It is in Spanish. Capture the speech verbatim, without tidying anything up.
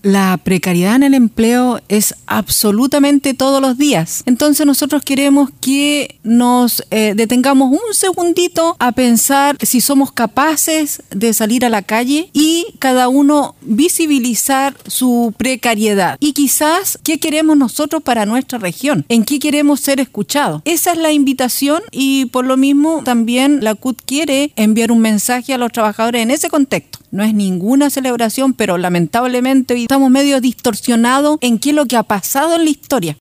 la precariedad en el empleo es absolutamente todos los días. Entonces nosotros queremos que nos eh, detengamos un segundito a pensar si somos capaces de salir a la calle y cada uno visibilizar su precariedad. Y quizás, ¿qué queremos nosotros para nuestra región? ¿En qué queremos ser escuchados? Esa es la invitación y por lo mismo también la C U T quiere enviar un mensaje a los trabajadores en ese contexto. No es ninguna celebración, pero lamentablemente hoy estamos medio distorsionados en qué es lo que ha pasado en la historia.